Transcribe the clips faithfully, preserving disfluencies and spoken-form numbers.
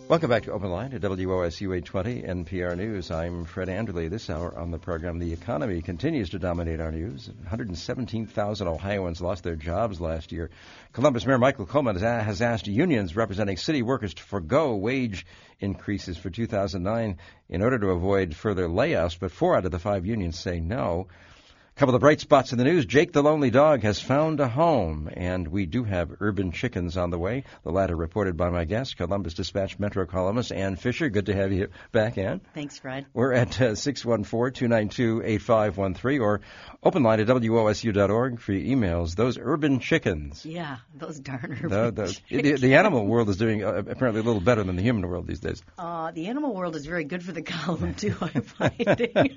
Welcome back to Open Line at W O S U eight twenty N P R News. I'm Fred Anderley. This hour on the program, the economy continues to dominate our news. one hundred seventeen thousand Ohioans lost their jobs last year. Columbus Mayor Michael Coleman has asked unions representing city workers to forego wage increases for two thousand nine in order to avoid further layoffs, but four out of the five unions say no. A couple of bright spots in the news. Jake the Lonely Dog has found a home, and we do have urban chickens on the way. The latter reported by my guest, Columbus Dispatch Metro columnist Ann Fisher. Good to have you back, Ann. Thanks, Fred. We're at uh, six one four, two nine two, eight five one three or open line at W O S U dot org for your emails. Those urban chickens. Yeah, those darn urban the, the, chickens. The, the animal world is doing uh, apparently a little better than the human world these days. Uh, the animal world is very good for the column, too, I'm finding.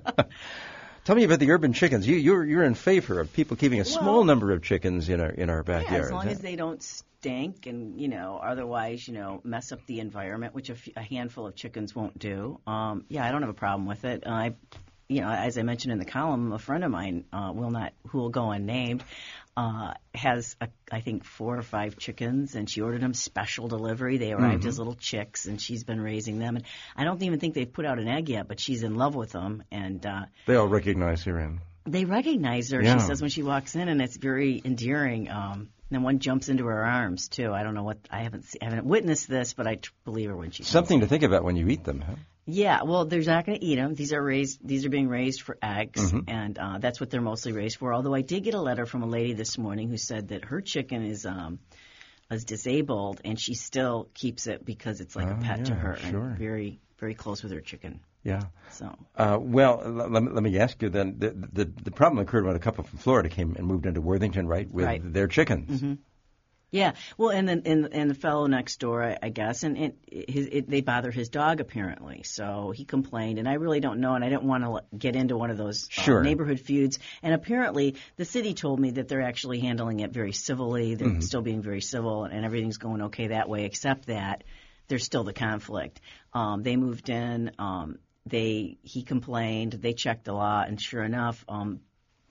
Tell me about the urban chickens. You, you're you're in favor of people keeping a small well, number of chickens in our in our backyard. Yeah, as long as they don't stink and, you know, otherwise, you know, mess up the environment, which a, f- a handful of chickens won't do. Um, yeah, I don't have a problem with it. I, you know, as I mentioned in the column, a friend of mine uh, will not, who will go unnamed, uh, has a, I think four or five chickens, and she ordered them special delivery. They arrived mm-hmm. as little chicks, and she's been raising them. And I don't even think they've put out an egg yet, but she's in love with them. And uh, they all recognize her, Ann. They recognize her. Yeah. She says when she walks in, and it's very endearing. Um, and one jumps into her arms too. I don't know what I haven't see, I haven't witnessed this, but I t- believe her when she something to think about when you eat them, huh? Yeah, well, they're not going to eat them. These are raised. These are being raised for eggs, mm-hmm. and uh, that's what they're mostly raised for. Although I did get a letter from a lady this morning who said that her chicken is um, is disabled, and she still keeps it because it's like oh, a pet yeah, to her, sure. and very very close with her chicken. Yeah. So. Uh, well, l- let, me, let me ask you then. The, the the problem occurred when a couple from Florida came and moved into Worthington, right, with right. their chickens. Mm-hmm. Yeah, well, and then and, and the fellow next door, I, I guess, and it, his, it, they bother his dog apparently. So he complained, and I really don't know, and I didn't want to get into one of those sure. uh, neighborhood feuds. And apparently, the city told me that they're actually handling it very civilly. They're mm-hmm. still being very civil, and everything's going okay that way. Except that there's still the conflict. Um, they moved in. Um, they he complained. They checked the law, and sure enough, um,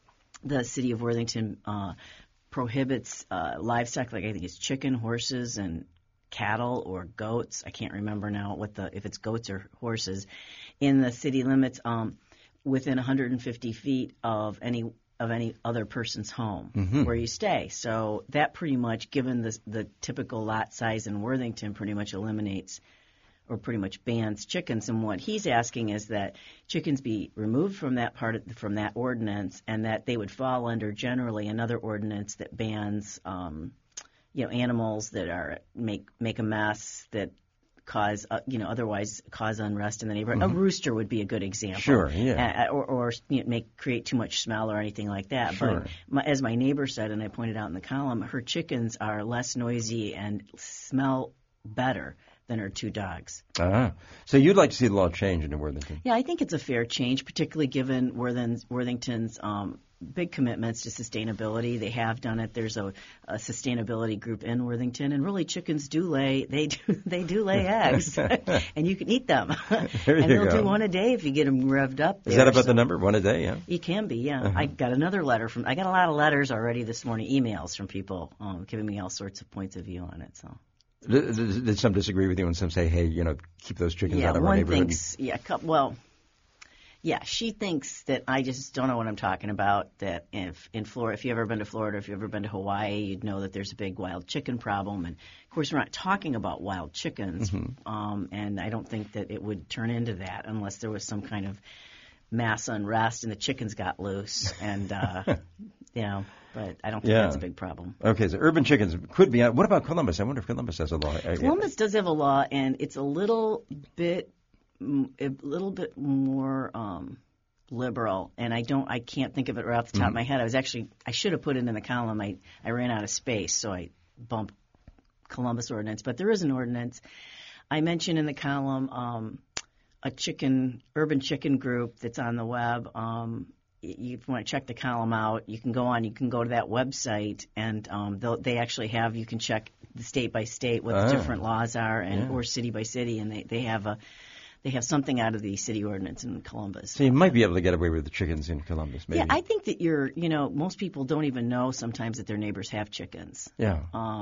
the city of Worthington. Uh, prohibits uh, livestock, like I think it's chicken, horses, and cattle or goats. I can't remember now what the if it's goats or horses in the city limits um, within one hundred fifty feet of any of any other person's home mm-hmm. where you stay. So that pretty much, given the the typical lot size in Worthington, pretty much eliminates or pretty much bans chickens. And what he's asking is that chickens be removed from that part of, from that ordinance, and that they would fall under generally another ordinance that bans, um, you know, animals that are make make a mess that cause, uh, you know, otherwise cause unrest in the neighborhood. Mm-hmm. A rooster would be a good example. Sure, yeah. Uh, or or you know, make create too much smell or anything like that. Sure. But my, as my neighbor said, and I pointed out in the column, her chickens are less noisy and smell better than her two dogs. Ah. So you'd like to see the law change in Worthington? Yeah, I think it's a fair change, particularly given Worthington's, Worthington's um, big commitments to sustainability. They have done it. There's a, a sustainability group in Worthington, and really chickens do lay they do they do lay eggs, and you can eat them. There and you they'll go. do one a day if you get them revved up. Is there. that about so the number? One a day, yeah? It can be, yeah. Uh-huh. I got another letter from. I got a lot of letters already this morning, emails from people um, giving me all sorts of points of view on it. So. Did, did some disagree with you and some say, hey, you know, keep those chickens yeah, out of our one neighborhood? Thinks, yeah, well, yeah, she thinks that I just don't know what I'm talking about, that if in Florida, if you've ever been to Florida, if you've ever been to Hawaii, you'd know that there's a big wild chicken problem. And, of course, we're not talking about wild chickens, mm-hmm. um, and I don't think that it would turn into that unless there was some kind of mass unrest and the chickens got loose and, uh, you know. But I don't think yeah. that's a big problem. Okay, so urban chickens could be. What about Columbus? I wonder if Columbus has a law. Columbus does have a law, and it's a little bit, a little bit more um, liberal. And I don't, I can't think of it right off the top mm-hmm. of my head. I was actually, I should have put it in the column. I, I ran out of space, so I bumped Columbus ordinance. But there is an ordinance. I mentioned in the column um, a chicken, urban chicken group that's on the web. Um, you want to check the column out, you can go on, you can go to that website, and um, they actually have, you can check the state by state what oh. the different laws are, and yeah. or city by city, and they, they have a they have something out of the city ordinance in Columbus. So you might be able to get away with the chickens in Columbus, maybe. Yeah, I think that you're, you know, most people don't even know sometimes that their neighbors have chickens. Yeah. Um,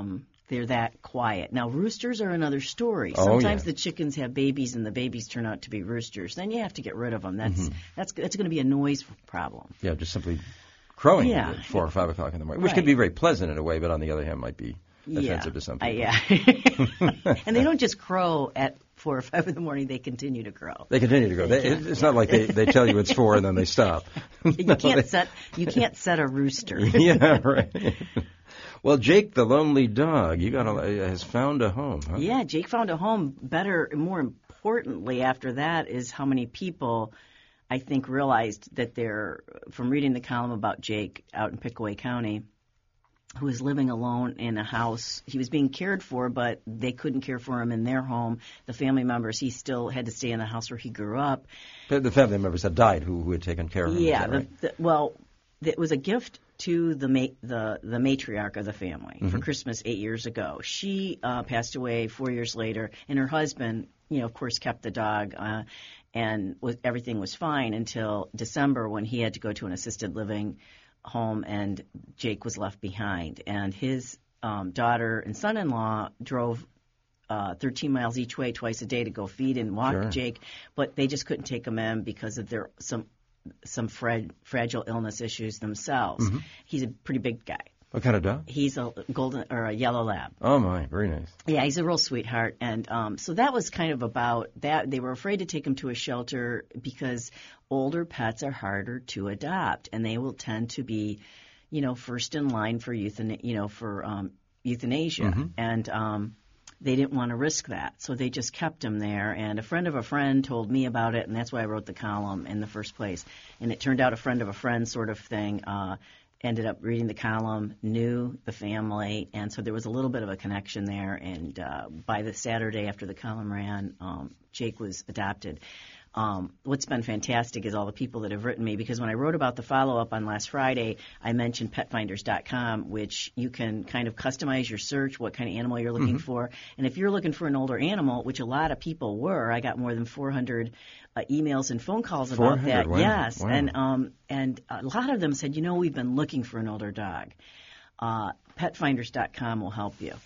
they're that quiet. Now, roosters are another story. Oh, Sometimes yeah. the chickens have babies and the babies turn out to be roosters. Then you have to get rid of them. That's Mm-hmm. that's that's going to be a noise problem. Yeah, just simply crowing Yeah. at four or five o'clock in the morning, which Right. could be very pleasant in a way, but on the other hand might be offensive to some Yeah, people. I- yeah. And they don't just crow at four or five in the morning. They continue to crow. They continue to go. They They, can, it's not like they, they tell you it's four and then they stop. You can't set you can't set a rooster. Yeah, right. Well, Jake, the lonely dog, you got a, has found a home, huh? Yeah, Jake found a home. Better, more importantly, after that is how many people I think realized that they're, from reading the column about Jake out in Pickaway County, who was living alone in a house. He was being cared for, but they couldn't care for him in their home. The family members, he still had to stay in the house where he grew up. The the family members had died who, who had taken care of him. Yeah, is that the, right? the, well, it was a gift to the ma- the the matriarch of the family Mm-hmm. for Christmas eight years ago. She uh, passed away four years later, and her husband, you know, of course, kept the dog, uh, and was, everything was fine until December when he had to go to an assisted living home, and Jake was left behind, and his um, daughter and son-in-law drove uh, thirteen miles each way twice a day to go feed and walk Sure. Jake, but they just couldn't take him in because of their some some fra- fragile illness issues themselves. Mm-hmm. He's a pretty big guy. What kind of dog? He's a golden or a yellow lab. Oh, my, very nice. Yeah, he's a real sweetheart. And um, so that was kind of about that. They were afraid to take him to a shelter because older pets are harder to adopt, and they will tend to be, you know, first in line for euthan- you know, for um, euthanasia. Mm-hmm. And um, they didn't want to risk that, so they just kept him there. And a friend of a friend told me about it, and that's why I wrote the column in the first place. And it turned out a friend of a friend sort of thing. Uh, ended up reading the column, knew the family, and so there was a little bit of a connection there. And uh, by the Saturday after the column ran, um, Jake was adopted. Um, what's been fantastic is all the people that have written me, because when I wrote about the follow-up on last Friday, I mentioned pet finders dot com, which you can kind of customize your search, what kind of animal you're looking Mm-hmm. for. And if you're looking for an older animal, which a lot of people were, I got more than four hundred uh, emails and phone calls about that. Wow. Yes, Wow. and um, and a lot of them said, you know, we've been looking for an older dog. Uh, pet finders dot com will help you.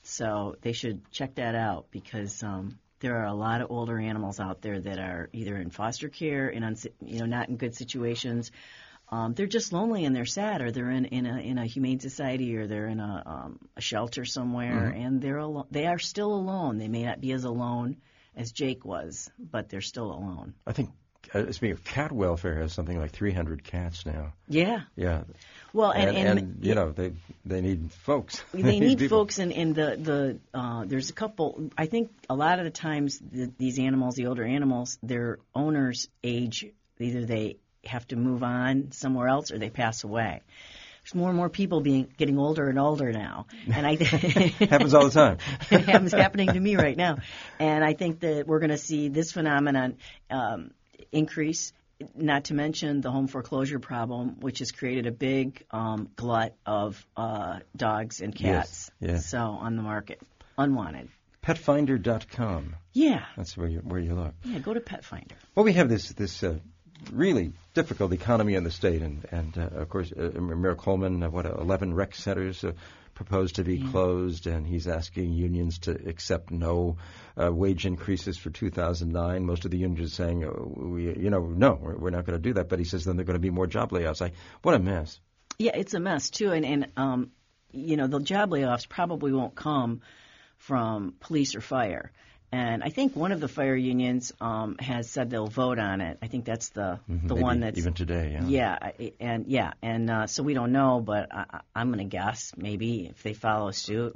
So they should check that out, because um, there are a lot of older animals out there that are either in foster care, in unsi- you know, not in good situations. Um, they're just lonely and they're sad, or they're in, in a in a humane society, or they're in a, um, a shelter somewhere, Mm-hmm. and they're alo- they are still alone. They may not be as alone as Jake was, but they're still alone. I think, uh, speaking of cat welfare, has something like three hundred cats now. Yeah. Yeah. Well, and, And, and, and, you know, they they need folks. they need people. folks, and in, in the the uh, there's a couple. I think a lot of the times the, these animals, the older animals, their owners age. Either they have to move on somewhere else, or they pass away. There's more and more people being getting older and older now, and I Happens all the time. It happens happening to me right now, and I think that we're going to see this phenomenon um, increase. Not to mention the home foreclosure problem, which has created a big um, glut of uh, dogs and cats. Yes, yeah. So on the market, unwanted. pet finder dot com. Yeah, That's where you where you look. yeah. Go to Pet Finder. Well, we have this this uh, really difficult economy in the state, and and uh, of course, uh, Mayor Coleman, uh, what eleven rec centers uh, proposed to be Yeah. closed, and he's asking unions to accept no uh, wage increases for two thousand nine. Most of the unions are saying, oh, we, you know, no, we're, we're not going to do that. But he says then there are going to be more job layoffs. I, what a mess. Yeah, it's a mess too, and and um, you know, the job layoffs probably won't come from police or fire. And I think one of the fire unions um, has said they'll vote on it. I think that's the Mhm, the maybe one that's even today. Yeah. yeah, I- and yeah, and uh, so we don't know, but I, I- I'm going to guess maybe if they follow suit,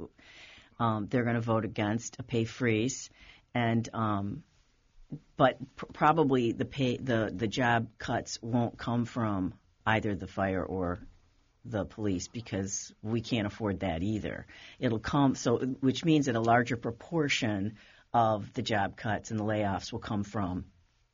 um, they're going to vote against a pay freeze, and um, but pr- probably the pay the the job cuts won't come from either the fire or the police, because we can't afford that either. It'll come so, which means that a larger proportion of the job cuts and the layoffs will come from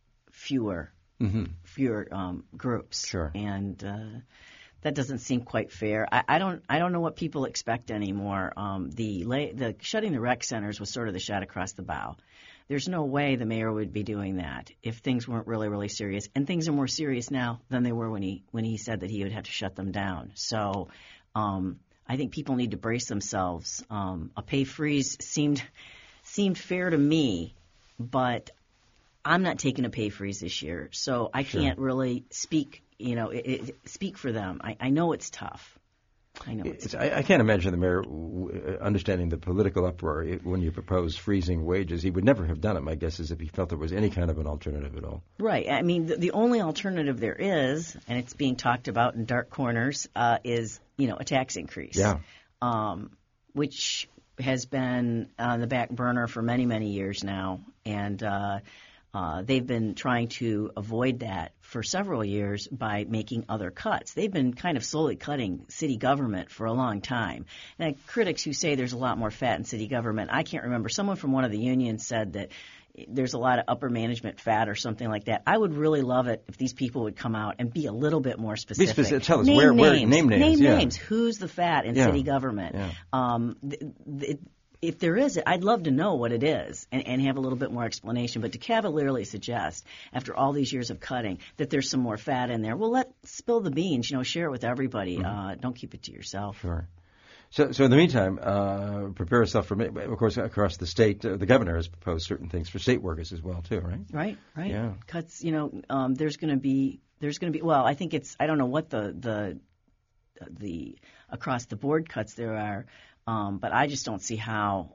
fewer Mm-hmm. fewer um, groups. Sure. And uh, that doesn't seem quite fair. I, I don't I don't know what people expect anymore. Um, the lay, the shutting the rec centers was sort of the shot across the bow. There's no way the mayor would be doing that if things weren't really, really serious. And things are more serious now than they were when he when he said that he would have to shut them down. So um, I think people need to brace themselves. Um, a pay freeze seemed seemed fair to me, but I'm not taking a pay freeze this year, so I Sure. can't really speak. You know, it, it, speak for them. I, I know it's tough. I know it's. It's, I, I can't imagine the mayor w- understanding the political uproar when you propose freezing wages. He would never have done it. My guess is if he felt there was any kind of an alternative at all. Right. I mean, the, the only alternative there is, and it's being talked about in dark corners, uh, is you know a tax increase. Yeah. Um, which has been on the back burner for many many years now, and uh, uh, they've been trying to avoid that for several years by making other cuts. They've been kind of slowly cutting city government for a long time. And critics who say there's a lot more fat in city government, I can't remember. Someone from one of the unions said that there's a lot of upper management fat or something like that. I would really love it if these people would come out and be a little bit more specific. Be specific. Tell us name where, where names. name names. Name yeah. names. Who's the fat in Yeah. city government? Yeah. Um, th- th- If there is, I'd love to know what it is and, and have a little bit more explanation. But to cavalierly suggest, after all these years of cutting, that there's some more fat in there, well, let spill the beans. You know, share it with everybody. Mm-hmm. Uh, don't keep it to yourself. Sure. So, so in the meantime, uh, prepare yourself for. Of course, across the state, uh, the governor has proposed certain things for state workers as well, too, right? Right. Right. Yeah. Cuts. You know, um, there's going to be there's going to be. Well, I think it's. I don't know what the the the across the board cuts there are, um, but I just don't see how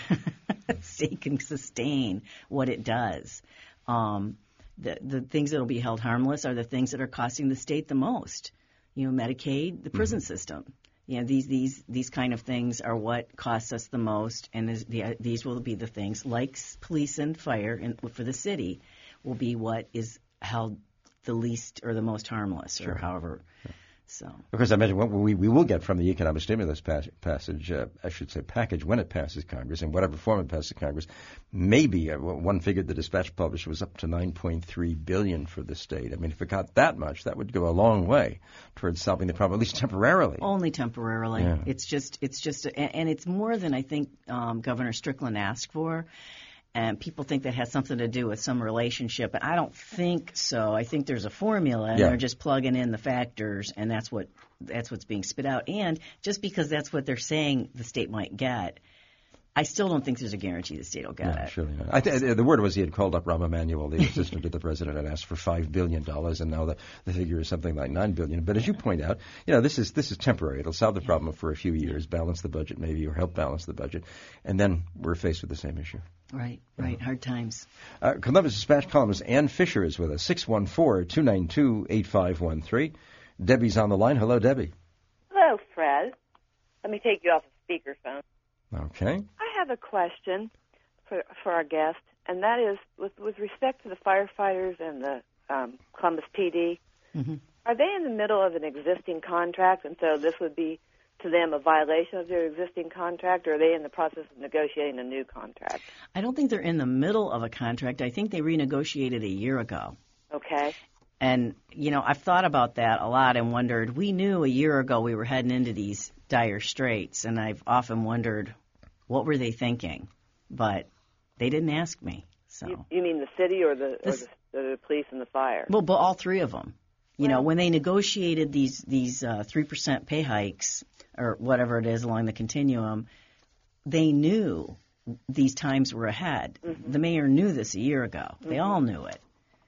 the state can sustain what it does. Um, the the things that will be held harmless are the things that are costing the state the most. You know, Medicaid, the prison mm-hmm. system. You know, these these these kind of things are what costs us the most, and this, the, these will be the things like police and fire and for the city will be what is held the least or the most harmless, sure. or however. Sure. So, of course, I imagine what we we will get from the economic stimulus pass, passage, uh, I should say package, when it passes Congress, in whatever form it passes Congress, maybe uh, one figure the Dispatch published was up to nine point three billion dollars for the state. I mean, if it got that much, that would go a long way towards solving the problem, at least temporarily. Only temporarily. Yeah. It's just, it's just, and, and it's more than I think um, Governor Strickland asked for. And people think that has something to do with some relationship, and I don't think so. I think there's a formula, and yeah. they're just plugging in the factors, and that's what that's what's being spit out. And just because that's what they're saying the state might get, I still don't think there's a guarantee the state will get no, it. Surely not. I th- the word was he had called up Rahm Emanuel, the assistant to the president, and asked for five billion dollars, and now the, the figure is something like nine billion dollars. But as you point out, you know, this is this is temporary. It'll solve the problem for a few years, balance the budget maybe, or help balance the budget, and then we're faced with the same issue. Right, right. Hard times. Uh, Columbus Dispatch columnist Ann Fisher is with us, six one four, two nine two, eight five one three. Debbie's on the line. Hello, Debbie. Hello, Fred. Let me take you off the speakerphone. Okay. I have a question for for our guest, and that is with, with respect to the firefighters and the um, Columbus P D, mm-hmm. are they in the middle of an existing contract, and so this would be to them a violation of their existing contract, or are they in the process of negotiating a new contract? I don't think they're in the middle of a contract. I think they renegotiated a year ago. Okay. And, you know, I've thought about that a lot and wondered, we knew a year ago we were heading into these dire straits, and I've often wondered, what were they thinking? But they didn't ask me. So You, you mean the city or the, the, or the, the police and the fire? Well, but all three of them. You well, know, when they negotiated these these uh, three percent pay hikes or whatever it is along the continuum, they knew these times were ahead. Mm-hmm. The mayor knew this a year ago. They mm-hmm. all knew it.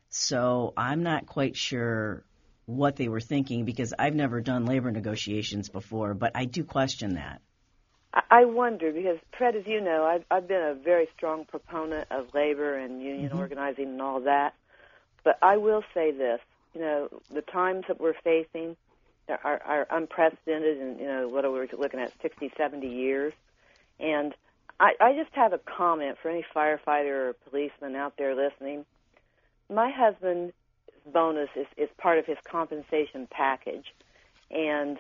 So I'm not quite sure what they were thinking because I've never done labor negotiations before, but I do question that. I wonder because, Fred, as you know, I've, I've been a very strong proponent of labor and union mm-hmm. organizing and all that. But I will say this, you know, the times that we're facing are, are unprecedented in, you know, what are we looking at, sixty, seventy years. And I, I just have a comment for any firefighter or policeman out there listening. My husband's bonus is, is part of his compensation package. And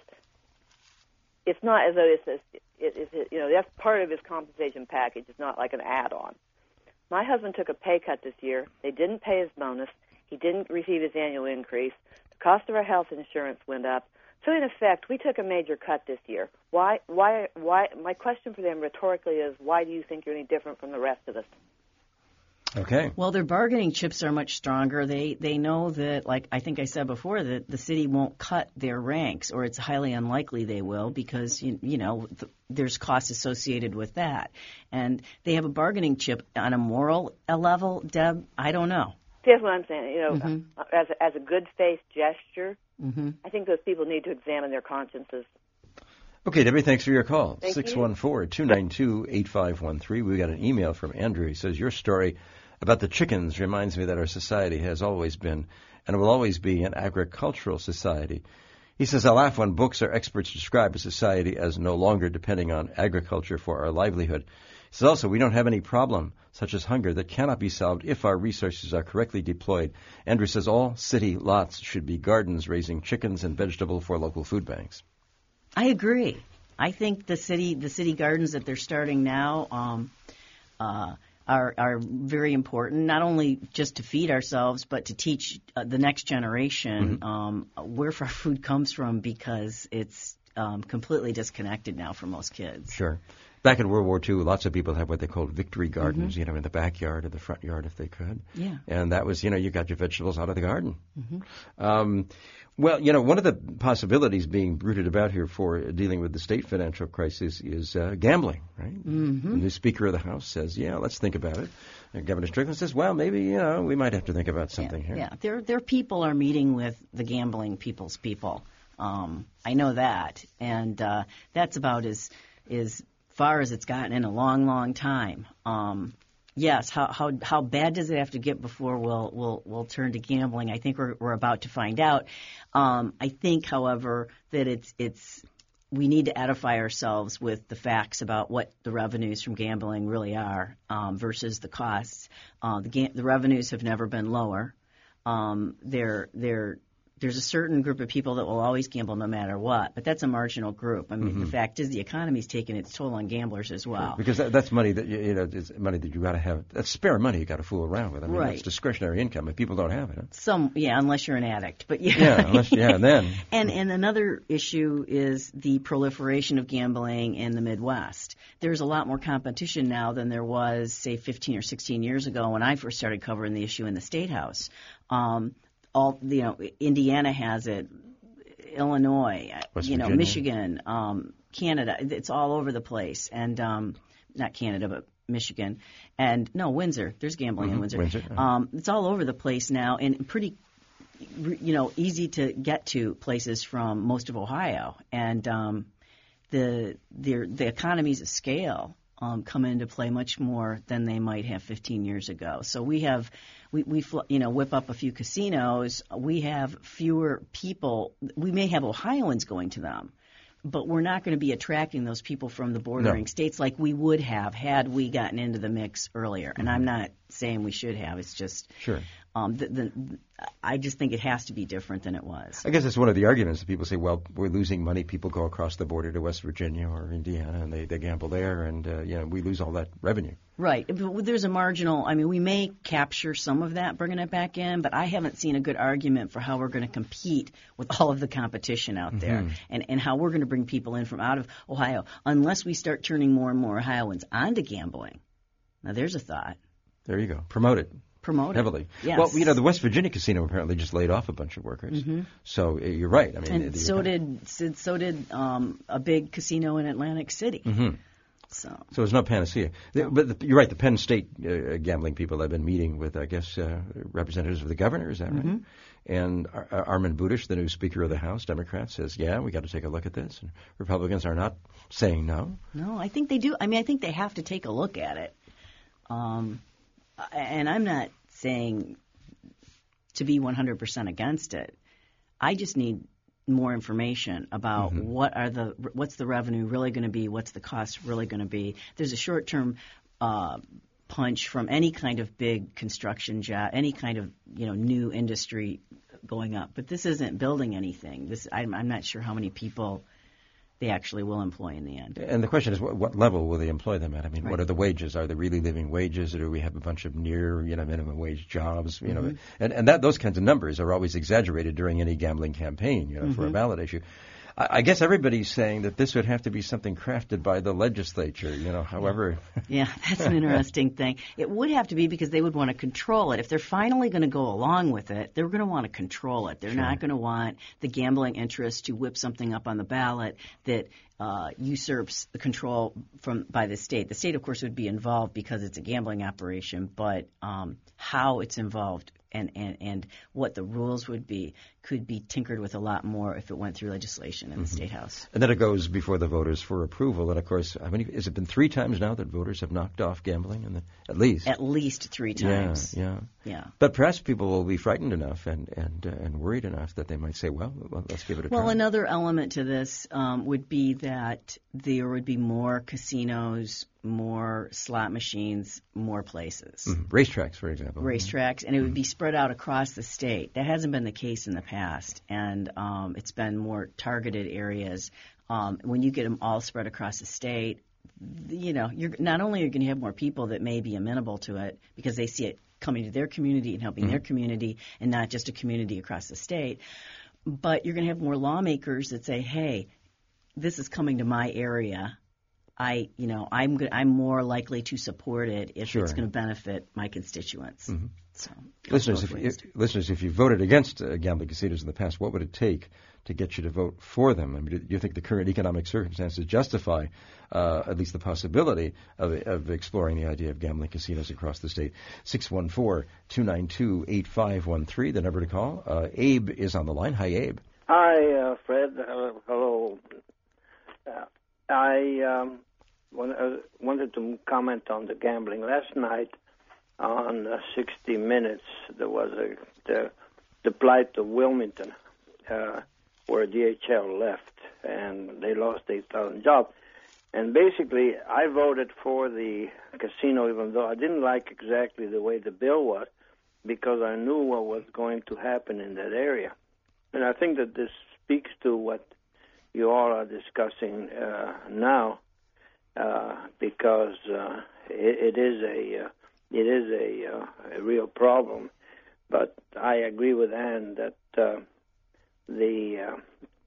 it's not as though it's, a, it, it, you know, that's part of his compensation package. It's not like an add-on. My husband took a pay cut this year. They didn't pay his bonus. He didn't receive his annual increase. The cost of our health insurance went up. So, in effect, we took a major cut this year. Why? Why? Why? My question for them rhetorically is, why do you think you're any different from the rest of us? Okay. Well, their bargaining chips are much stronger. They they know that, like I think I said before, that the city won't cut their ranks, or it's highly unlikely they will, because you, you know th- there's costs associated with that, and they have a bargaining chip on a moral level. Deb, I don't know. That's what I'm saying. You know, Mm-hmm. uh, as a, as a good faith gesture, Mm-hmm. I think those people need to examine their consciences. Okay, Debbie, thanks for your call. Thank you. six one four, two nine two, eight five one three. We got an email from Andrew. He says, your story about the chickens reminds me that our society has always been and will always be an agricultural society. He says, I laugh when books or experts describe a society as no longer depending on agriculture for our livelihood. He says also, we don't have any problem, such as hunger, that cannot be solved if our resources are correctly deployed. Andrew says all city lots should be gardens raising chickens and vegetable for local food banks. I agree. I think the city the city gardens that they're starting now um, uh, are are very important, not only just to feed ourselves, but to teach uh, the next generation Mm-hmm. um, where our food comes from, because it's um, completely disconnected now for most kids. Sure. Back in World War Two, lots of people had what they called victory gardens, mm-hmm. you know, in the backyard or the front yard if they could. Yeah. And that was, you know, you got your vegetables out of the garden. Mm-hmm. Um, well, you know, one of the possibilities being bruited about here for dealing with the state financial crisis is uh, gambling, right? Mm-hmm. The new Speaker of the House says, yeah, let's think about it. And Governor Strickland says, well, maybe, you know, we might have to think about something yeah, here. Yeah, their their people are meeting with the gambling people's people. Um, I know that, and uh, that's about as as far as it's gotten in a long, long time. Um, yes, how how how bad does it have to get before we'll we'll we'll turn to gambling? I think we're we're about to find out. Um, I think, however, that it's it's we need to edify ourselves with the facts about what the revenues from gambling really are um, versus the costs. Uh, the ga- the revenues have never been lower. Um, they're they're There's a certain group of people that will always gamble no matter what, but that's a marginal group. I mean, Mm-hmm. the fact is the economy's taking its toll on gamblers as well. Because that, that's money that, you, you know, it's money that you got to have. That's spare money you got to fool around with. I mean, Right. It's discretionary income, and people don't have it. Huh? Some, yeah, unless you're an addict, but yeah. Yeah, unless, yeah, and then. And and another issue is the proliferation of gambling in the Midwest. There's a lot more competition now than there was, say, fifteen or sixteen years ago when I first started covering the issue in the State House. Um, all you know, Indiana has it, Illinois, West you know, Virginia. Michigan, um, Canada. It's all over the place, and um, not Canada, but Michigan, and no Windsor. There's gambling Mm-hmm. in Windsor. Windsor, yeah. Um, it's all over the place now, and pretty, you know, easy to get to places from most of Ohio, and um, the the the economies of scale um, come into play much more than they might have fifteen years ago. So we have, we, we fl- you know, whip up a few casinos. We have fewer people. We may have Ohioans going to them, but we're not going to be attracting those people from the bordering No. states like we would have had we gotten into the mix earlier. And I'm not saying we should have. It's just Sure. um, the, the, I just think it has to be different than it was. I guess that's one of the arguments that people say, well, we're losing money. People go across the border to West Virginia or Indiana, and they, they gamble there, and uh, you know, we lose all that revenue. Right. But there's a marginal, I mean, we may capture some of that, bringing it back in, but I haven't seen a good argument for how we're going to compete with all of the competition out there Mm-hmm. and, and how we're going to bring people in from out of Ohio unless we start turning more and more Ohioans onto gambling. Now, there's a thought. There you go. Promote it. Promote it. Heavily. Yes. Well, you know, the West Virginia casino apparently just laid off a bunch of workers. Mm-hmm. So uh, you're right. I mean, And the- the- so did so so did um, a big casino in Atlantic City. Mhm. So So it's not panacea. The- But the, you're right. The Penn State uh, gambling people have been meeting with, I guess, uh, representatives of the governor. Is that right? Mm-hmm. And Ar- Ar- Armin Budish, the new Speaker of the House, Democrat, says, yeah, we got to take a look at this. And Republicans are not saying no. no, I think they do. I mean, I think they have to take a look at it. Um, and I'm not saying to be one hundred percent against it. I just need more information about Mm-hmm. what are the what's the revenue really going to be, what's the cost really going to be. There's a short-term uh, punch from any kind of big construction job, any kind of you know new industry going up, but this isn't building anything. This I'm, I'm not sure how many people they actually will employ in the end. And the question is, what, what level will they employ them at? I mean, Right. what are the wages? Are they really living wages, or do we have a bunch of near, you know, minimum wage jobs? You know, Mm-hmm. and and that those kinds of numbers are always exaggerated during any gambling campaign, you know, for a ballot issue. I, I guess everybody's saying that this would have to be something crafted by the legislature, you know, however. Yeah, that's an interesting thing. It would have to be because they would want to control it. If they're finally going to go along with it, they're going to want to control it. They're Sure. not going to want the gambling interest to whip something up on the ballot that uh, usurps the control from by the state. The state, of course, would be involved because it's a gambling operation, but um, how it's involved and, and, and what the rules would be could be tinkered with a lot more if it went through legislation in the Mm-hmm. State House. And then it goes before the voters for approval. And, of course, how many, has it been three times now that voters have knocked off gambling? And at least. At least three times. Yeah, yeah. Yeah. But perhaps people will be frightened enough and and uh, and worried enough that they might say, well, well let's give it a Well, try. another element to this um, would be that there would be more casinos, more slot machines, more places, Mhm. Racetracks, for example. racetracks, and it would be spread out across the state. That hasn't been the case in the past, and um, it's been more targeted areas. Um, when you get them all spread across the state, you know, you're not only are you going to have more people that may be amenable to it because they see it coming to their community and helping mm-hmm. their community and not just a community across the state, but you're going to have more lawmakers that say, hey, this is coming to my area. I, you know, I'm good, I'm more likely to support it if Sure. it's going to benefit my constituents. Mm-hmm. So, listeners, if, if, listeners, if you voted against uh, gambling casinos in the past, what would it take to get you to vote for them? I mean, do you think the current economic circumstances justify uh, at least the possibility of, of exploring the idea of gambling casinos across the state? six one four, two nine two, eight five one three, the number to call. Uh, Abe is on the line. Hi, Abe. Hi, uh, Fred. Uh, hello. Uh, I um, want, uh, wanted to comment on the gambling. Last night on uh, sixty minutes, there was a, the, the plight of Wilmington, uh, where D H L left, and they lost eight thousand jobs. And basically, I voted for the casino, even though I didn't like exactly the way the bill was, because I knew what was going to happen in that area. And I think that this speaks to what you all are discussing uh, now, uh, because uh, it, it is a uh, it is a, uh, a real problem. But I agree with Ann that uh, the uh,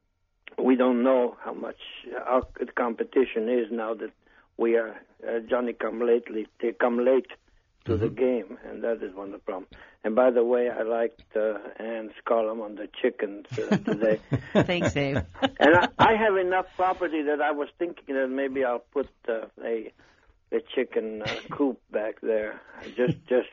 we don't know how much our competition is now that we are uh, Johnny come lately they come late to mm-hmm. the game, and that is one of the problems. And by the way, I liked uh, Ann's column on the chickens uh, today. Thanks, Abe. And I, I have enough property that I was thinking that maybe I'll put uh, a a chicken uh, coop back there, just just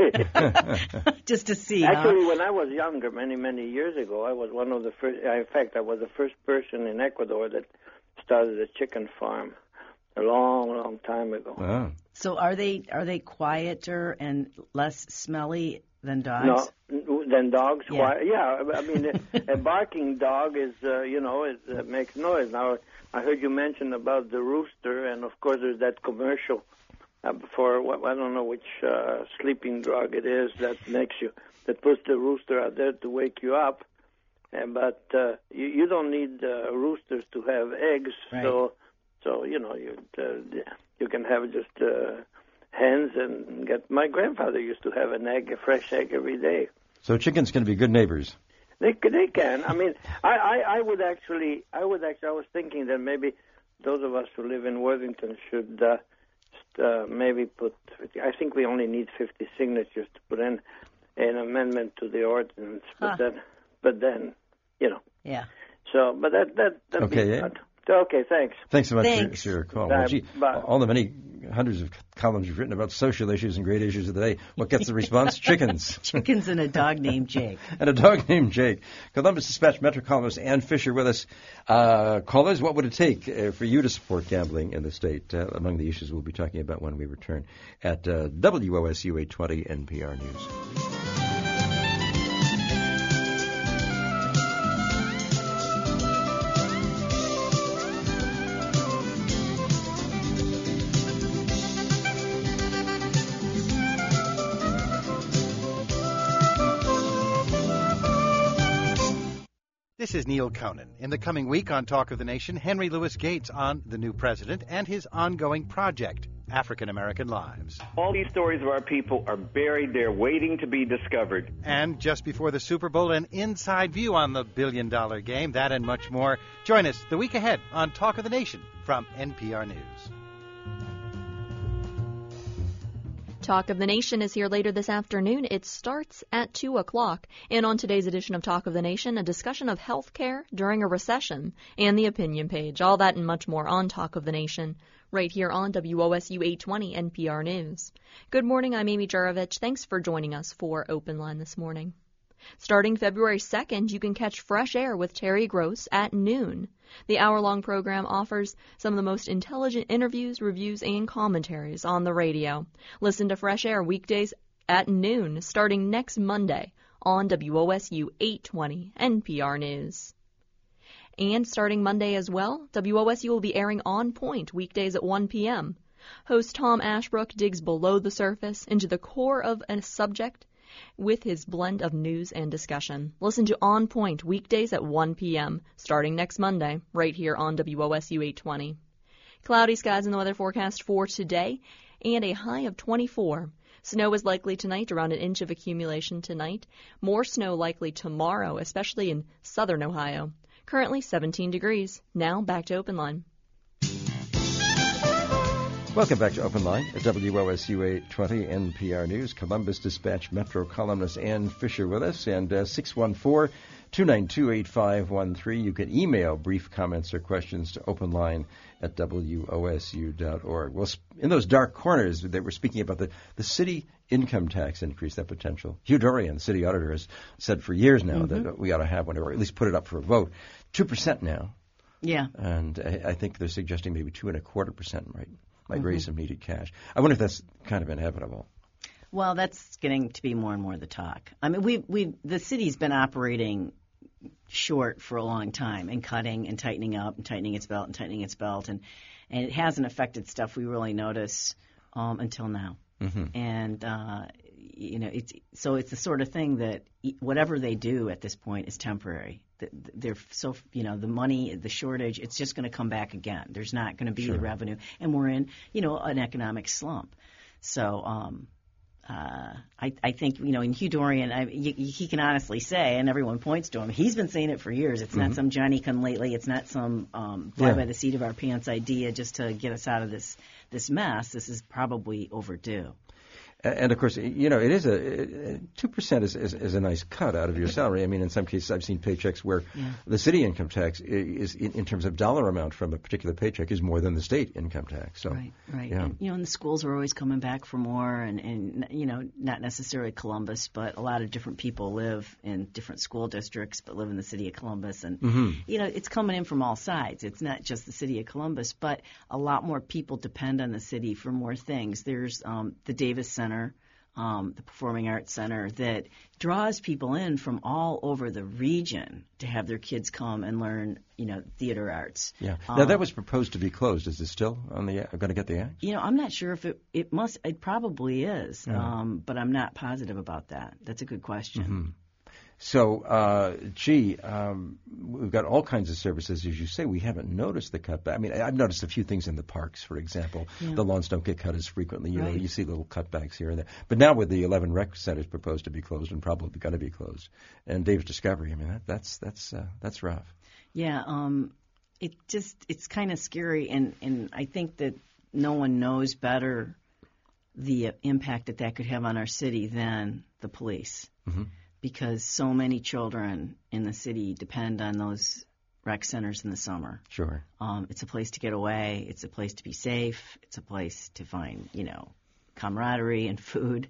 just to see. Actually, huh? when I was younger, many many years ago, I was one of the first. In fact, I was the first person in Ecuador that started a chicken farm a long, long time ago. Wow. So are they are they quieter and less smelly than dogs? No, than dogs. Yeah. Quiet. Yeah, I mean, a, a barking dog is, uh, you know, it uh, makes noise. Now, I heard you mention about the rooster, and of course, there's that commercial uh, for what I don't know which uh, sleeping drug it is that makes you that puts the rooster out there to wake you up. And but uh, you, you don't need uh, roosters to have eggs, right. so so you know you uh, you can have just. Uh, hens and get. My grandfather used to have an egg, a fresh egg every day. So chickens can be good neighbors. They they can. I mean, I, I, I would actually, I would actually, I was thinking that maybe those of us who live in Worthington should uh, uh, maybe put. I think we only need fifty signatures to put in an amendment to the ordinance, but huh. then, but then, you know. Yeah. So, but that that that'd okay. Be Yeah. fun. Okay, thanks. Thanks so much Thanks. for your call. Bye. Well, gee, Bye. all the many hundreds of columns you've written about social issues and great issues of the day, what gets the response? Chickens. Chickens and a dog named Jake. And a dog named Jake. Columbus Dispatch Metro columnist Ann Fisher with us. Uh, callers, what would it take uh, for you to support gambling in the state? Uh, among the issues we'll be talking about when we return at uh, W O S U eight twenty N P R News. This is Neil Conan. In the coming week on Talk of the Nation, Henry Louis Gates on the new president and his ongoing project. African-American lives. All these stories of our people are buried there waiting to be discovered. And just before the Super Bowl, an inside view on the billion-dollar game, that and much more. Join us the week ahead on Talk of the Nation from N P R News. Talk of the Nation is here later this afternoon. It starts at two o'clock. And on today's edition of Talk of the Nation, a discussion of health care during a recession and the opinion page. All that and much more on Talk of the Nation, right here on W O S U eight twenty N P R News. Good morning, I'm Amy Jurovich. Thanks for joining us for Open Line this morning. Starting February second, you can catch Fresh Air with Terry Gross at noon. The hour-long program offers some of the most intelligent interviews, reviews, and commentaries on the radio. Listen to Fresh Air weekdays at noon, starting next Monday on W O S U eight twenty N P R News. And starting Monday as well, W O S U will be airing On Point weekdays at one p.m. Host Tom Ashbrook digs below the surface into the core of a subject with his blend of news and discussion. Listen to On Point weekdays at one p.m. starting next Monday, right here on W O S U eight twenty. Cloudy skies in the weather forecast for today and a high of twenty-four. Snow is likely tonight, around an inch of accumulation tonight. More snow likely tomorrow, especially in southern Ohio. Currently seventeen degrees. Now back to Open Line. Welcome back to Open Line at W O S U eight twenty N P R News. Columbus Dispatch Metro columnist Ann Fisher with us, and uh, six one four, two nine two, eight five one three. You can email brief comments or questions to openline at W O S U dot org. Well, in those dark corners, they were speaking about the, the city income tax increase, that potential. Hugh Dorian, the city auditor, has said for years now mm-hmm. that we ought to have one, or at least put it up for a vote. two percent now. Yeah. And I, I think they're suggesting maybe two and a quarter percent right. Might mm-hmm. raise some needed cash. I wonder if that's kind of inevitable. Well, that's getting to be more and more the talk. I mean, we we the city's been operating short for a long time and cutting and tightening up and tightening its belt and tightening its belt, and and it hasn't affected stuff we really notice um, until now. Mm-hmm. And uh, you know, it's so it's the sort of thing that whatever they do at this point is temporary. They're so, you know, the money, the shortage, it's just going to come back again. There's not going to be sure. the revenue. And we're in, you know, an economic slump. So um, uh, I, I think, you know, in Hugh Dorian, I, y- he can honestly say, and everyone points to him, he's been saying it for years. It's mm-hmm. not some Johnny-come-lately. It's not some um, fly yeah. by the seat of our pants idea just to get us out of this, this mess. This is probably overdue. And, of course, you know, it is a two percent is, is, is a nice cut out of your salary. I mean, in some cases, I've seen paychecks where yeah. the city income tax is, in, in terms of dollar amount from a particular paycheck, is more than the state income tax. So, right, right. Yeah. And, you know, and the schools are always coming back for more, and, and, you know, not necessarily Columbus, but a lot of different people live in different school districts, but live in the city of Columbus. And, mm-hmm. you know, it's coming in from all sides. It's not just the city of Columbus, but a lot more people depend on the city for more things. There's um, the Davis Center. Um, the Performing Arts Center that draws people in from all over the region to have their kids come and learn, you know, theater arts. Yeah. Um, now that was proposed to be closed. Is it still on the? Going to get the axe? You know, I'm not sure if it. It must. It probably is. Yeah. Um, but I'm not positive about that. That's a good question. Mm-hmm. So, uh, gee, um, we've got all kinds of services. As you say, we haven't noticed the cutback. I mean, I've noticed a few things in the parks, for example. Yeah. The lawns don't get cut as frequently. You right. know, you see little cutbacks here and there. But now with the eleven rec centers proposed to be closed and probably going to be closed, and Dave's Discovery, I mean, that, that's that's uh, that's rough. Yeah, um, it just it's kind of scary, and, and I think that no one knows better the impact that that could have on our city than the police. Mm-hmm. Because so many children in the city depend on those rec centers in the summer. Sure. Um, it's a place to get away. It's a place to be safe. It's a place to find, you know, camaraderie and food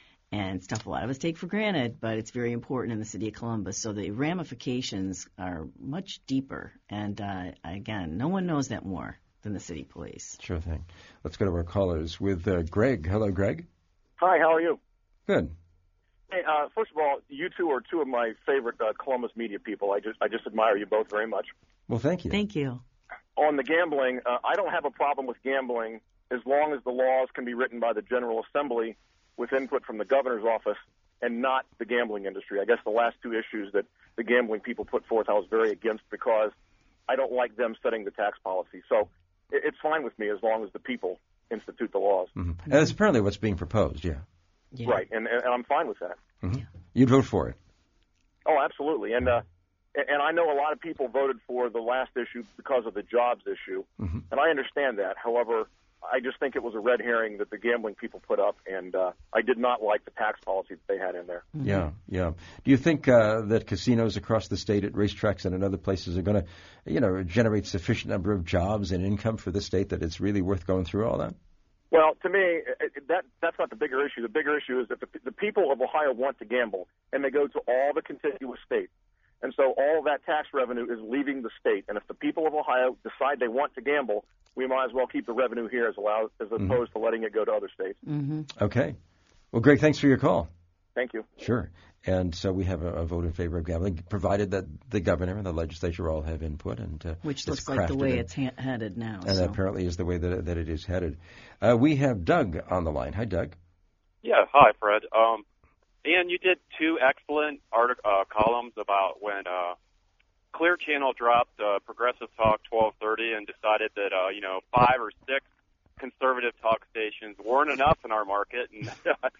and stuff a lot of us take for granted, but it's very important in the city of Columbus. So the ramifications are much deeper. And, uh, again, no one knows that more than the city police. Sure thing. Let's go to our callers with uh, Greg. Hello, Greg. Hi, how are you? Good. Hey, uh, first of all, you two are two of my favorite uh, Columbus media people. I just I just admire you both very much. Well, thank you. Thank you. On the gambling, uh, I don't have a problem with gambling as long as the laws can be written by the General Assembly with input from the governor's office and not the gambling industry. I guess the last two issues that the gambling people put forth I was very against because I don't like them setting the tax policy. So it, it's fine with me as long as the people institute the laws. Mm-hmm. And that's apparently what's being proposed, yeah. Yeah. Right, and, and I'm fine with that. Mm-hmm. Yeah. You'd vote for it? Oh, absolutely. And uh, and I know a lot of people voted for the last issue because of the jobs issue, mm-hmm. and I understand that. However, I just think it was a red herring that the gambling people put up, and uh, I did not like the tax policy that they had in there. Mm-hmm. Yeah, yeah. Do you think uh, that casinos across the state at racetracks and in other places are going to, you know, generate sufficient number of jobs and income for the state that it's really worth going through all that? Well, to me, that that's not the bigger issue. The bigger issue is that the, the people of Ohio want to gamble, and they go to all the contiguous states. And so all of that tax revenue is leaving the state. And if the people of Ohio decide they want to gamble, we might as well keep the revenue here as, allowed, as opposed mm-hmm. to letting it go to other states. Mm-hmm. Okay. Well, Greg, thanks for your call. Thank you. Sure. And so we have a, a vote in favor of gambling, provided that the governor and the legislature all have input. And uh, Which looks like the way in, it's ha- headed now. And so. that apparently is the way that, that it is headed. Uh, we have Doug on the line. Hi, Doug. Yeah, hi, Fred. Um, Ian, you did two excellent artic- uh, columns about when uh, Clear Channel dropped uh, Progressive Talk twelve thirty and decided that, uh, you know, five or six conservative talk stations weren't enough in our market. And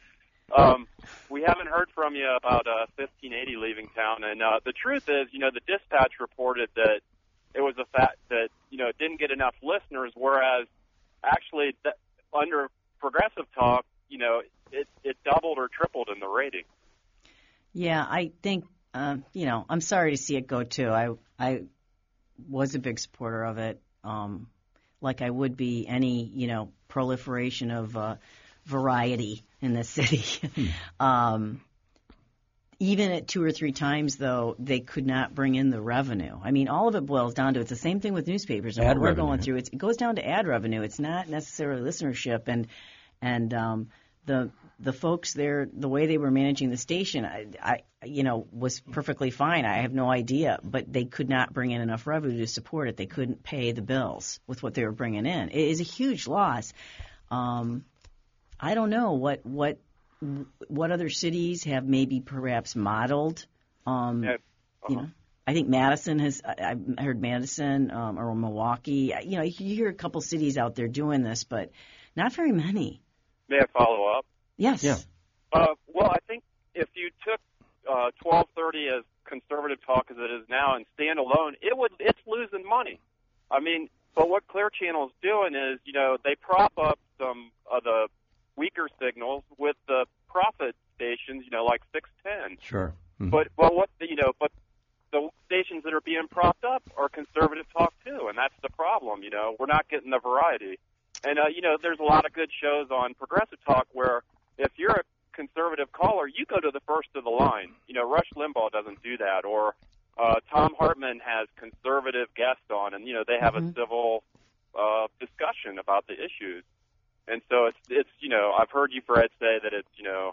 um, we haven't heard from you about uh, fifteen eighty leaving town. And uh, the truth is, you know, the Dispatch reported that it was a fact that, you know, it didn't get enough listeners, whereas actually th- under Progressive Talk, you know, it, it doubled or tripled in the rating. Yeah, I think, um, you know, I'm sorry to see it go too. I I was a big supporter of it, um, like I would be any, you know, proliferation of uh, variety in the city. um, even at two or three times, though, they could not bring in the revenue. I mean, all of it boils down to it's the same thing with newspapers and ad what we're revenue. going through. It's, it goes down to ad revenue. It's not necessarily listenership. And and um, the the folks there, the way they were managing the station, I, I you know, was perfectly fine. I have no idea, but they could not bring in enough revenue to support it. They couldn't pay the bills with what they were bringing in. It is a huge loss. Um, I don't know what what what other cities have maybe perhaps modeled. Um, yeah. uh-huh. You know, I think Madison has. I, I heard Madison um, or Milwaukee. You know, you hear a couple cities out there doing this, but not very many. May I follow up? Yes. Yeah. Uh, well, I think if you took uh, twelve thirty as conservative talk as it is now and stand alone, it would it's losing money. I mean, but what Clear Channel is doing is, you know, they prop up some of the weaker signals with the profit stations, you know, like six ten. Sure. Mm-hmm. But well, what you know, but the stations that are being propped up are conservative talk too, and that's the problem. You know, we're not getting the variety. And uh, you know, there's a lot of good shows on Progressive Talk where if you're a conservative caller, you go to the first of the line. You know, Rush Limbaugh doesn't do that, or uh, Tom Hartman has conservative guests on, and you know they have mm-hmm. a civil uh, discussion about the issues. And so it's it's you know I've heard you, Fred, say that it's you know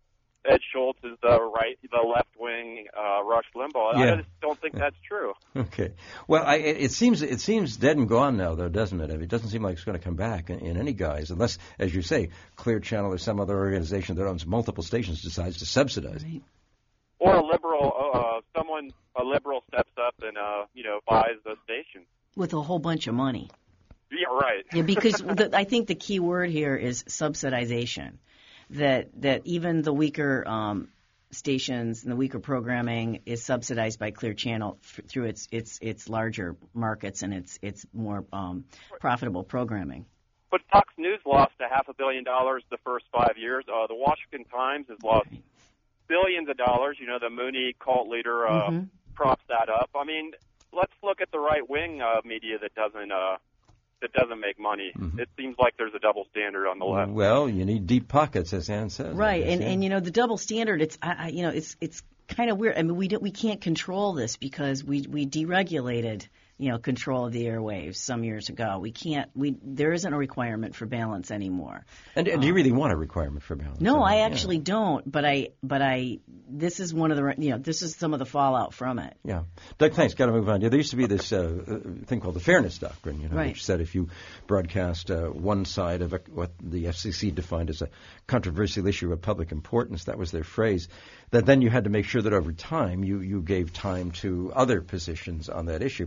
Ed Schultz is the right the left wing uh, Rush Limbaugh. Yeah. I just don't think that's true. Okay. Well, I, it seems it seems dead and gone now, though, doesn't it? I mean, it doesn't seem like it's going to come back in, in any guise, unless, as you say, Clear Channel or some other organization that owns multiple stations decides to subsidize it. Or a liberal, uh, someone a liberal steps up and uh, you know buys the station with a whole bunch of money. Yeah, right. Yeah, because the, I think the key word here is subsidization. That that even the weaker um, stations and the weaker programming is subsidized by Clear Channel f- through its its its larger markets and its its more um, profitable programming. But Fox News lost a half a billion dollars the first five years. Uh, the Washington Times has lost billions of dollars. You know, the Mooney cult leader uh, mm-hmm. props that up. I mean, let's look at the right wing uh, media that doesn't. Uh, that doesn't make money. Mm-hmm. It seems like there's a double standard on the left. Well, you need deep pockets, as Ann says. Right, guess, and yeah. and you know the double standard. It's I, I, you know it's it's kind of weird. I mean we don't, we can't control this because we we deregulated you know control of the airwaves some years ago. We can't. We there isn't a requirement for balance anymore. And, and um, do you really want a requirement for balance? No, I, mean, I yeah. actually don't. But I but I this is one of the you know this is some of the fallout from it. Yeah, Doug, thanks. Got to move on. Yeah, there used to be this uh, thing called the fairness doctrine, you know, right. which said if you broadcast uh, one side of a, what the F C C defined as a controversial issue of public importance, that was their phrase, that then you had to make sure that over time you, you gave time to other positions on that issue. But what this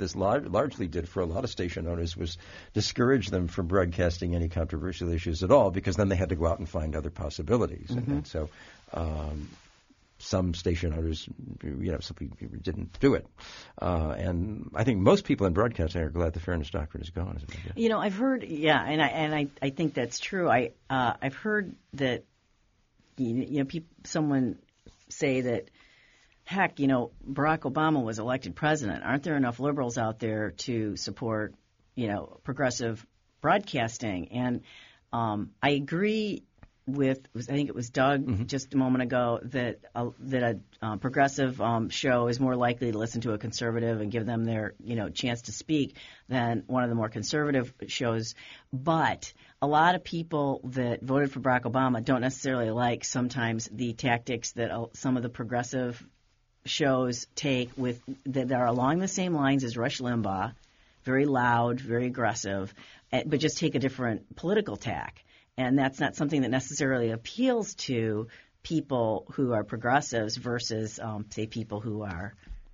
this lar- largely did for a lot of station owners was discourage them from broadcasting any controversial issues at all, because then they had to go out and find other possibilities. Mm-hmm. And, and so um, some station owners, you know, simply didn't do it. Uh, and I think most people in broadcasting are glad the fairness doctrine is gone. Isn't it? You know, I've heard, yeah, and I and I, I think that's true. I uh, I've heard that you know, people, someone say that, heck, you know, Barack Obama was elected president. Aren't there enough liberals out there to support, you know, progressive broadcasting? And um, I agree with, I think it was Doug mm-hmm. just a moment ago, that a, that a uh, progressive um, show is more likely to listen to a conservative and give them their, you know, chance to speak than one of the more conservative shows. But a lot of people that voted for Barack Obama don't necessarily like sometimes the tactics that uh, some of the progressive shows take with that are along the same lines as Rush Limbaugh, very loud, very aggressive, but just take a different political tack. And that's not something that necessarily appeals to people who are progressives versus, um, say, people who are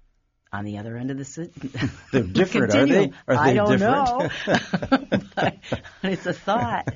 on the other end of the They're different, are they? Are they I don't different? know. But it's a thought.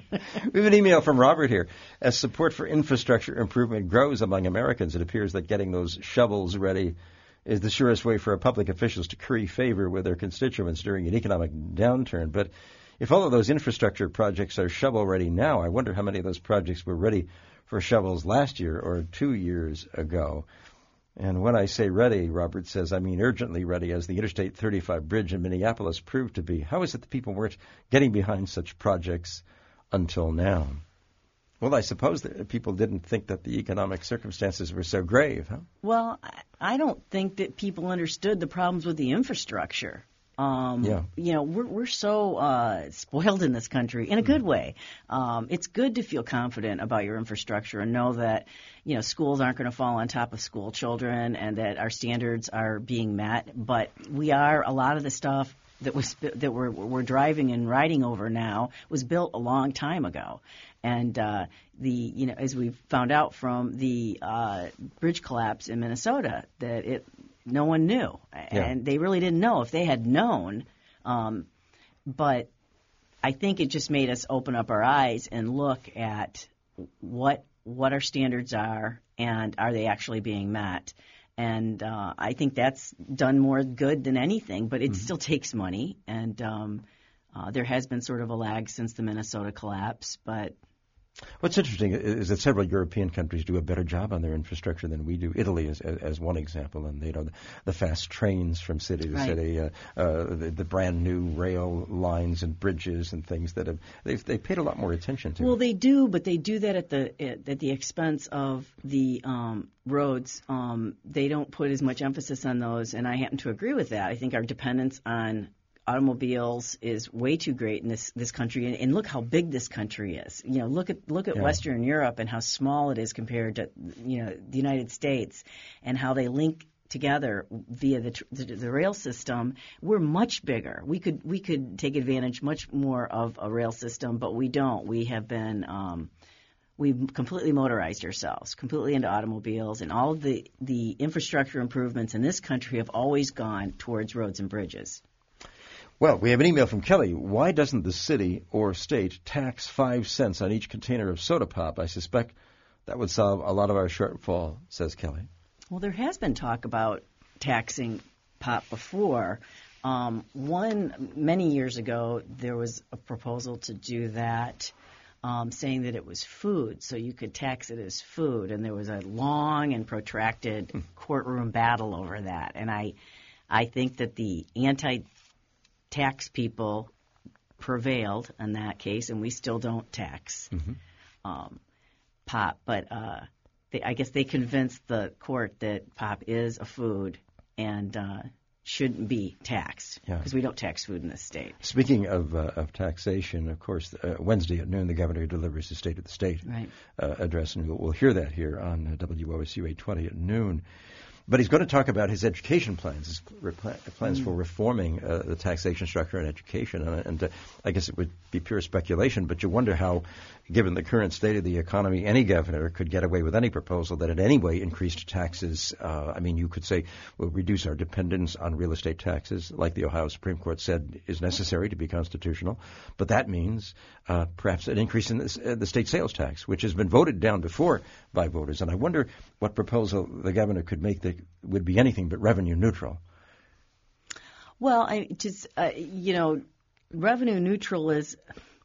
We have an email from Robert here. As support for infrastructure improvement grows among Americans, it appears that getting those shovels ready is the surest way for public officials to curry favor with their constituents during an economic downturn. But if all of those infrastructure projects are shovel-ready now, I wonder how many of those projects were ready for shovels last year or two years ago. And when I say ready, Robert says, I mean urgently ready, as the Interstate thirty-five bridge in Minneapolis proved to be. How is it that people weren't getting behind such projects until now? Well, I suppose that people didn't think that the economic circumstances were so grave, huh? Well, I don't think that people understood the problems with the infrastructure. Um, yeah. You know, we're we're so uh, spoiled in this country in a good way. Um, it's good to feel confident about your infrastructure and know that, you know, schools aren't going to fall on top of school children and that our standards are being met. But we are a lot of the stuff that was that we're we're driving and riding over now was built a long time ago. And uh, the you know, as we found out from the uh, bridge collapse in Minnesota, that it. No one knew, yeah. and they really didn't know if they had known. Um, but I think it just made us open up our eyes and look at what what our standards are and are they actually being met. And uh, I think that's done more good than anything, but it mm-hmm. still takes money. And um, uh, there has been sort of a lag since the Minnesota collapse, but. What's interesting is that several European countries do a better job on their infrastructure than we do. Italy is as, as one example, and you know the, the fast trains from city to right. city, uh, uh, the, the brand new rail lines and bridges and things that have they've they paid a lot more attention to. Well, they do, but they do that at the at, at the expense of the um, roads. Um, they don't put as much emphasis on those, and I happen to agree with that. I think our dependence on automobiles is way too great in this this country, and, and look how big this country is. You know, look at look at yeah. Western Europe and how small it is compared to you know the United States, and how they link together via the the, the rail system. We're much bigger. We could we could take advantage much more of a rail system, but we don't. We have been um, we've completely motorized ourselves, completely into automobiles, and all of the the infrastructure improvements in this country have always gone towards roads and bridges. Well, we have an email from Kelly. Why doesn't the city or state tax five cents on each container of soda pop? I suspect that would solve a lot of our shortfall, says Kelly. Well, there has been talk about taxing pop before. Um, one, many years ago, there was a proposal to do that, um, saying that it was food, so you could tax it as food. And there was a long and protracted courtroom battle over that. And I, I think that the anti tax people prevailed in that case, and we still don't tax mm-hmm. um, pop. But uh, they, I guess they convinced the court that pop is a food and uh, shouldn't be taxed because yeah. we don't tax food in this state. Speaking of, uh, of taxation, of course, uh, Wednesday at noon, the governor delivers his State of the State right. uh, address, and we'll, we'll hear that here on uh, W O S U eight twenty at noon. But he's going to talk about his education plans, his re- plans Mm. for reforming uh, the taxation structure in education. And, and uh, I guess it would be pure speculation, but you wonder how, given the current state of the economy, any governor could get away with any proposal that in any way increased taxes. Uh, I mean, you could say we'll reduce our dependence on real estate taxes, like the Ohio Supreme Court said is necessary to be constitutional. But that means uh, perhaps an increase in this, uh, the state sales tax, which has been voted down before by voters. And I wonder what proposal the governor could make that would be anything but revenue neutral. Well, I just uh, you know, revenue neutral is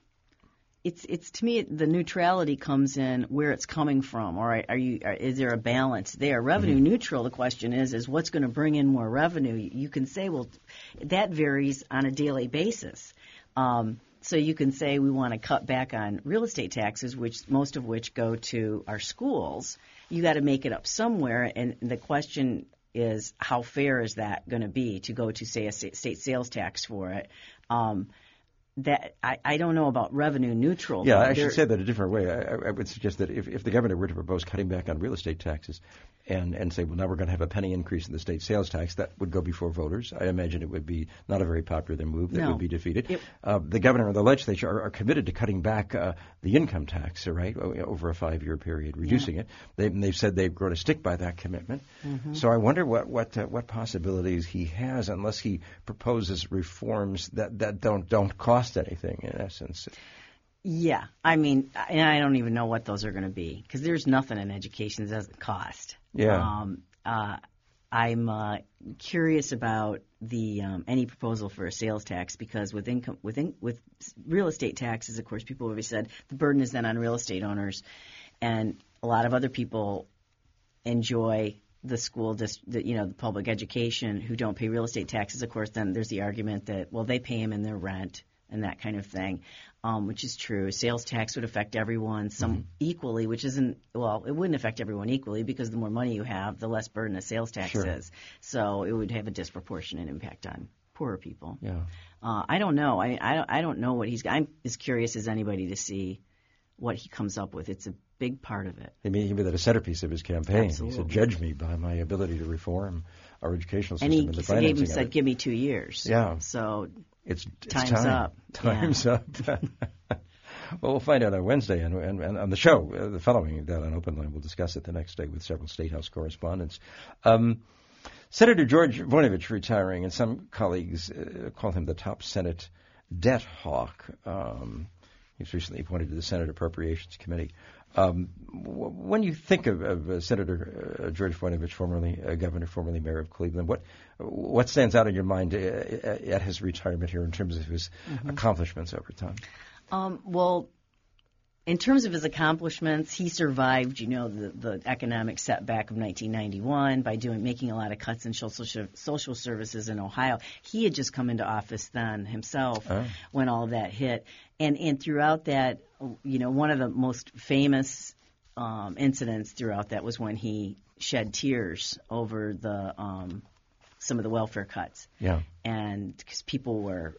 it's it's to me the neutrality comes in where it's coming from. All right, are you are, is there a balance there? Revenue mm-hmm. neutral. The question is is what's going to bring in more revenue? You can say, well, that varies on a daily basis. Um, So you can say we want to cut back on real estate taxes, which most of which go to our schools. You got to make it up somewhere, and the question is how fair is that going to be to go to, say, a state sales tax for it? Um, that I, I don't know about revenue neutral. Yeah, I there, should say that a different way. I, I would suggest that if, if the governor were to propose cutting back on real estate taxes and, and say, well, now we're going to have a penny increase in the state sales tax, that would go before voters. I imagine it would be not a very popular move that no. would be defeated. It, uh, the governor and the legislature are, are committed to cutting back uh, the income tax, right, over a five-year period, reducing yeah. it. They've, they've said they're going to stick by that commitment. Mm-hmm. So I wonder what what, uh, what possibilities he has, unless he proposes reforms that, that don't don't cost anything, in essence. Yeah, I mean, and I don't even know what those are going to be because there's nothing in education that doesn't cost. Yeah. Um, uh, I'm uh, curious about the um, any proposal for a sales tax because with income with in, with real estate taxes, of course, people have said the burden is then on real estate owners, and a lot of other people enjoy the school, dist- the, you know, the public education who don't pay real estate taxes. Of course, then there's the argument that well, they pay them in their rent and that kind of thing, um, which is true. Sales tax would affect everyone some mm-hmm. equally, which isn't – well, it wouldn't affect everyone equally because the more money you have, the less burden a sales tax sure. is. So it would have a disproportionate impact on poorer people. Yeah. Uh, I don't know. I, I, don't, I don't know what he's – I'm as curious as anybody to see what he comes up with. It's a big part of it. He made that a centerpiece of his campaign. Absolutely. He said, judge me by my ability to reform our educational system and, he, and the so financing he even said, of it. give me two years. Yeah. So – It's, it's Time's time. up. Time's yeah. up. Well, we'll find out on Wednesday, and, and, and on the show, uh, the following that on Open Line, we'll discuss it the next day with several State House correspondents. Um, Senator George Voinovich retiring, and some colleagues uh, call him the top Senate debt hawk. Um, he was recently appointed to the Senate Appropriations Committee. Um, w- when you think of, of uh, Senator uh, George Voinovich, formerly uh, governor, formerly mayor of Cleveland, what what stands out in your mind uh, at his retirement here in terms of his mm-hmm. accomplishments over time? Um, well, in terms of his accomplishments, he survived, you know, the, the economic setback of nineteen ninety-one by doing making a lot of cuts in social social services in Ohio. He had just come into office then himself oh. when all of that hit, and and throughout that, you know, one of the most famous um, incidents throughout that was when he shed tears over the um, some of the welfare cuts. Yeah, and because people were.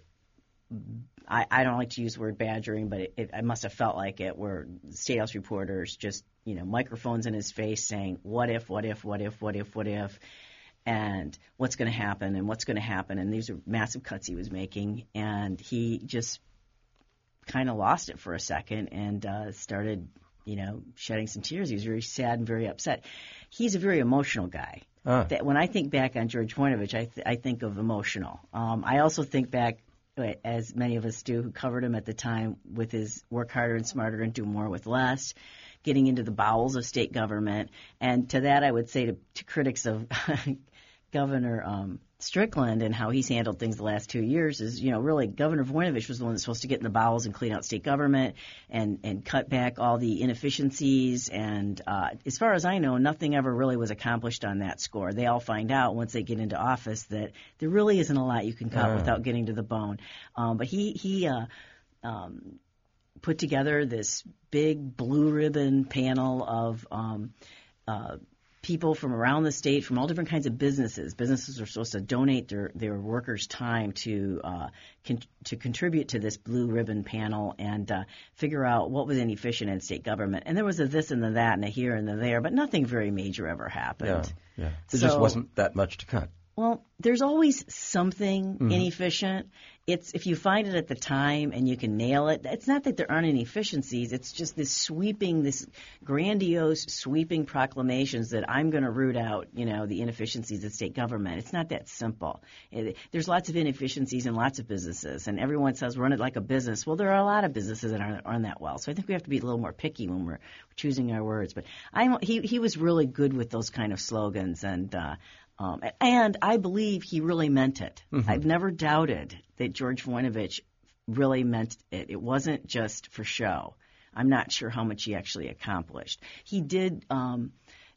I, I don't like to use the word badgering, but it, it, I must have felt like it, where State House reporters just, you know, microphones in his face saying, what if, what if, what if, what if, what if, and what's going to happen and what's going to happen. And these are massive cuts he was making. And he just kind of lost it for a second and uh, started, you know, shedding some tears. He was very sad and very upset. He's a very emotional guy. Ah. That when I think back on George Voinovich, I, th- I think of emotional. Um, I also think back, as many of us do, who covered him at the time, with his work harder and smarter and do more with less, getting into the bowels of state government. And to that, I would say to, to critics of Governor um, Strickland and how he's handled things the last two years is, you know, really Governor Voinovich was the one that's supposed to get in the bowels and clean out state government and, and cut back all the inefficiencies. And uh, as far as I know, nothing ever really was accomplished on that score. They all find out once they get into office that there really isn't a lot you can cut uh. without getting to the bone. Um, but he, he uh, um, put together this big blue ribbon panel of um, uh, people from around the state, from all different kinds of businesses. Businesses are supposed to donate their, their workers' time to uh, con- to contribute to this blue ribbon panel and uh, figure out what was inefficient in state government. And there was a this and the that and a here and the there, but nothing very major ever happened. Yeah, yeah. There so, just wasn't that much to cut. Well, there's always something Mm-hmm. inefficient. It's if you find it at the time and you can nail it. It's not that there aren't inefficiencies. It's just this sweeping, this grandiose sweeping proclamations that I'm going to root out, you know, the inefficiencies of state government. It's not that simple. It, there's lots of inefficiencies in lots of businesses, and everyone says run it like a business. Well, there are a lot of businesses that aren't, aren't that well. So I think we have to be a little more picky when we're choosing our words. But I, he he was really good with those kind of slogans, and. Uh, Um, and I believe he really meant it. Mm-hmm. I've never doubted that George Voinovich really meant it. It wasn't just for show. I'm not sure how much he actually accomplished. He did um,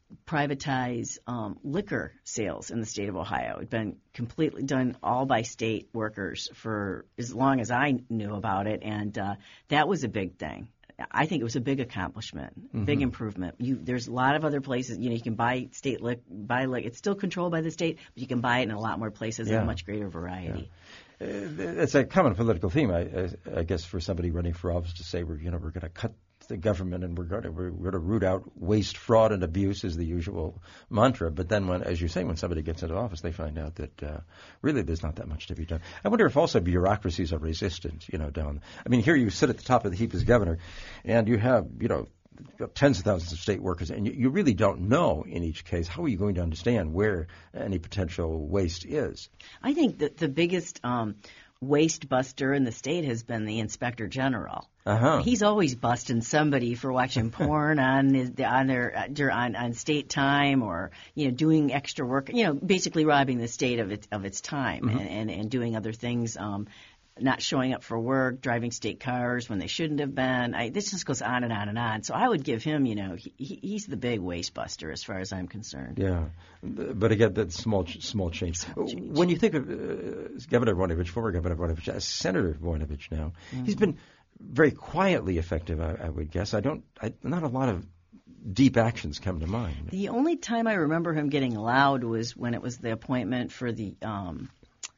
privatize um, liquor sales in the state of Ohio. It had been completely done all by state workers for as long as I knew about it, and uh, that was a big thing. I think it was a big accomplishment, Mm-hmm. big improvement. You, there's a lot of other places. You know, you can buy state lic, buy lic. It's still controlled by the state, but you can buy it in a lot more places Yeah. and a much greater variety. Yeah. Uh, it's a common political theme, I, I, I guess, for somebody running for office to say we're, you know, we're going to cut the government and we're going to we're going to root out waste, fraud, and abuse is the usual mantra. But then, when, as you say, when somebody gets into office, they find out that uh, really there's not that much to be done. I wonder if also bureaucracies are resistant, you know, down. I mean, here you sit at the top of the heap as governor, and you have, you know, tens of thousands of state workers, and you, you really don't know in each case how are you going to understand where any potential waste is. I think that the biggest um, waste buster in the state has been the inspector general. Uh-huh. He's always busting somebody for watching porn on his, on their on on state time, or you know doing extra work. You know, basically robbing the state of its of its time, Mm-hmm. and, and and doing other things. Um, not showing up for work, driving state cars when they shouldn't have been. I, this just goes on and on and on. So I would give him, you know, he, he, he's the big waste buster as far as I'm concerned. Yeah, but again, that's small, small change. Small change. When you think of uh, Governor Voinovich, former Governor Voinovich, as Senator Voinovich now, Mm-hmm. he's been very quietly effective, I, I would guess. I don't, I, not a lot of deep actions come to mind. The only time I remember him getting loud was when it was the appointment for the um,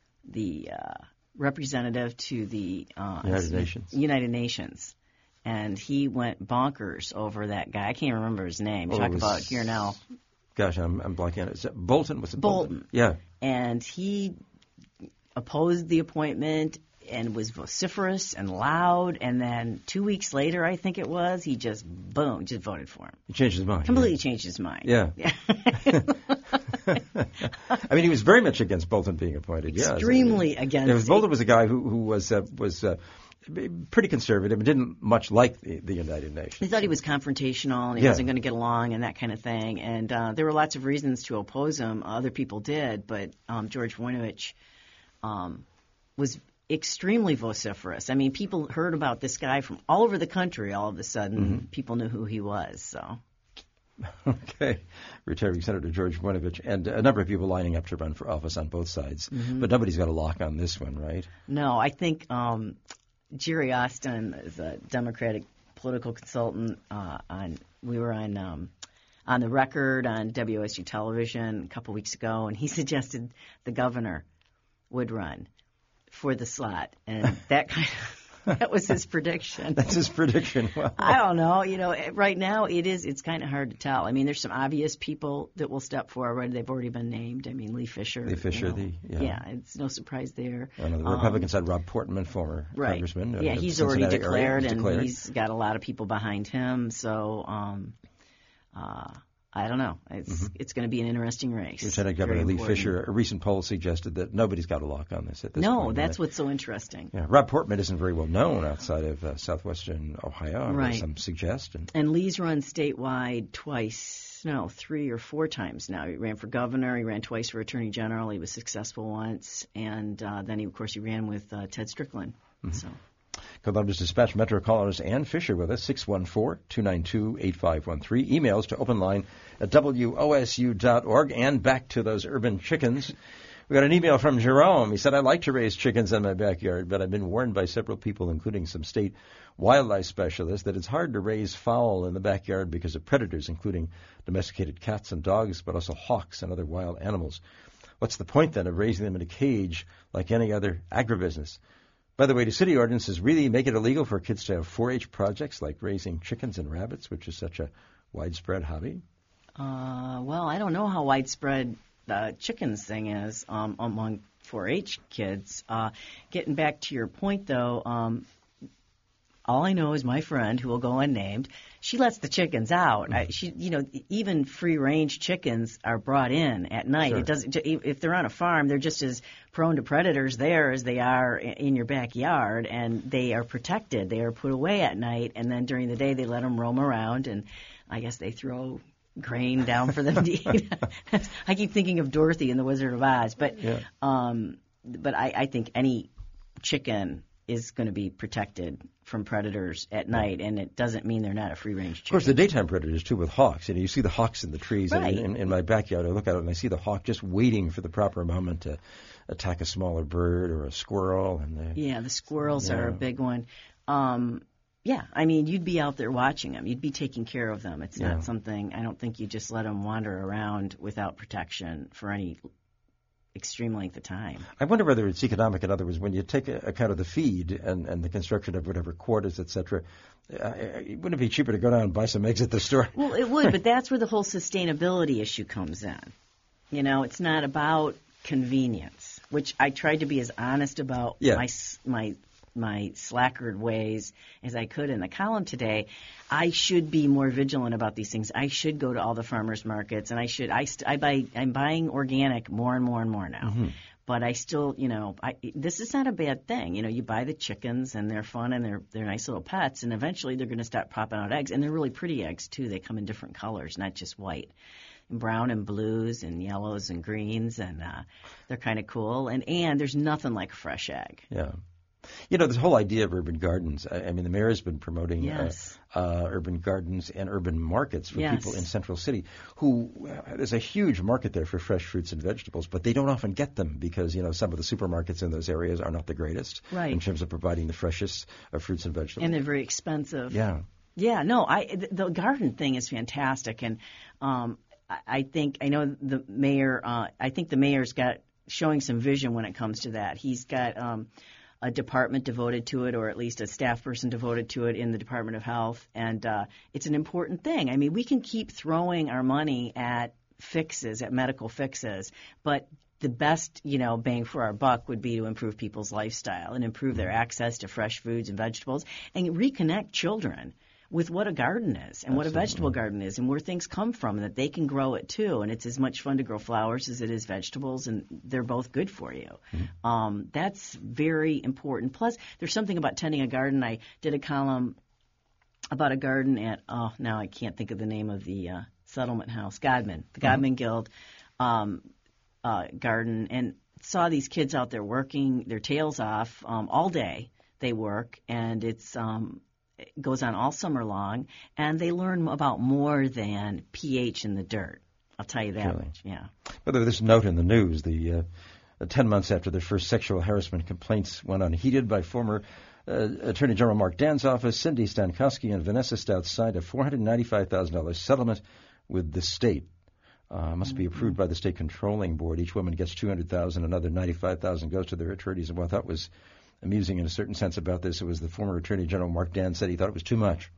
the uh, representative to the uh, United Nations. United Nations, and he went bonkers over that guy. I can't remember his name. Oh, Talk it was- about here now. Gosh, I'm, I'm blanking on it. Is it Bolton? Was it Bolton? Bolton. Yeah. And he opposed the appointment and was vociferous and loud. And then two weeks later, I think it was, he just boom, just voted for him. He changed his mind. Completely changed his mind. Yeah. Yeah. I mean, he was very much against Bolton being appointed. Yeah, Extremely against Yeah, because it. Bolton was a guy who who was uh, was uh, pretty conservative and didn't much like the, the United Nations. He thought he was confrontational and he Yeah. wasn't going to get along and that kind of thing. And uh, there were lots of reasons to oppose him. Other people did, but um, George Voinovich um, was extremely vociferous. I mean, people heard about this guy from all over the country. All of a sudden, Mm-hmm. people knew who he was. So. Okay. Retiring Senator George Voinovich and a number of people lining up to run for office on both sides. Mm-hmm. But nobody's got a lock on this one, right? No, I think um, Jerry Austin is a Democratic political consultant. Uh, on we were on um, on the record on W S U television a couple weeks ago, and he suggested the governor would run for the slot, and that kind of that was his prediction. That's his prediction. Well, I don't know. You know, right now it is. It's kind of hard to tell. I mean, there's some obvious people that will step forward. They've already been named. I mean, Lee Fisher. Lee Fisher, you know, the yeah. yeah, it's no surprise there. On the Um, Republican side, Rob Portman, former right. congressman. uh, Yeah, of the he's already Cincinnati area, declared, he's and declared. he's got a lot of people behind him. So, um, uh, I don't know. It's Mm-hmm. it's going to be an interesting race. Lieutenant Very Governor Lee important. Fisher, a recent poll suggested that nobody's got a lock on this at this No, point. that's Uh, what's so interesting. Yeah, Rob Portman isn't very well known outside of uh, southwestern Ohio, Right. as some suggest. And And Lee's run statewide twice, no, three or four times now. He ran for governor. He ran twice for attorney general. He was successful once, and uh, then he, of course, he ran with uh, Ted Strickland. Mm-hmm. So. Columbus Dispatch Metro columnist Ann Fisher with us, six one four, two nine two, eight five one three. Emails to openline at W O S U dot org. And back to those urban chickens. We got an email from Jerome. He said, I'd like to raise chickens in my backyard, but I've been warned by several people, including some state wildlife specialists, that it's hard to raise fowl in the backyard because of predators, including domesticated cats and dogs, but also hawks and other wild animals. What's the point, then, of raising them in a cage like any other agribusiness? By the way, do city ordinances really make it illegal for kids to have four H projects like raising chickens and rabbits, which is such a widespread hobby? Uh, well, I don't know how widespread the chickens thing is um, among four H kids. Uh, getting back to your point, though, um, all I know is my friend, who will go unnamed, she lets the chickens out. Mm-hmm. I, she, you know, even free-range chickens are brought in at night. Sure. It doesn't. If they're on a farm, they're just as prone to predators there as they are in your backyard, and they are protected. They are put away at night, and then during the day they let them roam around, and I guess they throw grain down for them to eat. I keep thinking of Dorothy in The Wizard of Oz, but yeah. um, but I, I think any chicken is going to be protected from predators at night, and it doesn't mean they're not a free-range chicken. Of course, the daytime predators, too, with hawks. You know, you see the hawks in the trees. Right. And in, in my backyard, I look out and I see the hawk just waiting for the proper moment to attack a smaller bird or a squirrel. And yeah, the squirrels yeah. are a big one. Um, yeah, I mean, you'd be out there watching them. You'd be taking care of them. It's yeah. not something – I don't think you just let them wander around without protection for any – extreme length of time. I wonder whether it's economic. In other words, when you take a, account of the feed and, and the construction of whatever quarters, et cetera, uh, wouldn't it be cheaper to go down and buy some eggs at the store? Well, it would, but that's where the whole sustainability issue comes in. You know, it's not about convenience, which I tried to be as honest about yeah. my my my slackered ways as I could in the column today. I should be more vigilant about these things. I should go to all the farmers markets, and I should. I, st- I buy. I'm buying organic more and more and more now. Mm-hmm. But I still, you know, I, this is not a bad thing. You know, you buy the chickens, and they're fun, and they're they're nice little pets, and eventually they're going to start popping out eggs, and they're really pretty eggs too. They come in different colors, not just white. Brown and blues and yellows and greens, and uh, they're kind of cool. And and there's nothing like a fresh egg. Yeah. You know, this whole idea of urban gardens, I, I mean, the mayor has been promoting yes. uh, uh, urban gardens and urban markets for yes. people in Central City who uh, there's a huge market there for fresh fruits and vegetables, but they don't often get them because, you know, some of the supermarkets in those areas are not the greatest right. in terms of providing the freshest of fruits and vegetables. And they're very expensive. Yeah. Yeah, no, I the, the garden thing is fantastic. And um, I, I think, I know the mayor, uh, I think the mayor's got showing some vision when it comes to that. He's got um, a department devoted to it, or at least a staff person devoted to it in the Department of Health. And uh, it's an important thing. I mean, we can keep throwing our money at fixes, at medical fixes, but the best, you know, bang for our buck would be to improve people's lifestyle and improve their access to fresh foods and vegetables and reconnect children with what a garden is and Absolutely. What a vegetable garden is and where things come from, and that they can grow it too. And it's as much fun to grow flowers as it is vegetables, and they're both good for you. Mm-hmm. Um, that's very important. Plus, there's something about tending a garden. I did a column about a garden at, oh, now I can't think of the name of the uh, settlement house, Godman, the Godman mm-hmm. Guild um, uh, garden, and saw these kids out there working their tails off um, all day. They work, and it's um, it goes on all summer long, and they learn about more than pH in the dirt. I'll tell you that really? much. Yeah. But there's this note in the news: the uh, ten months after their first sexual harassment complaints went unheeded by former uh, Attorney General Mark Dan's office, Cindy Stankowski and Vanessa Stout signed a four hundred ninety-five thousand dollars settlement with the state. Uh, must mm-hmm. be approved by the state controlling board. Each woman gets two hundred thousand dollars. Another ninety-five thousand dollars goes to their attorneys. And what I thought was amusing in a certain sense about this, it was the former Attorney General Mark Dan said he thought it was too much.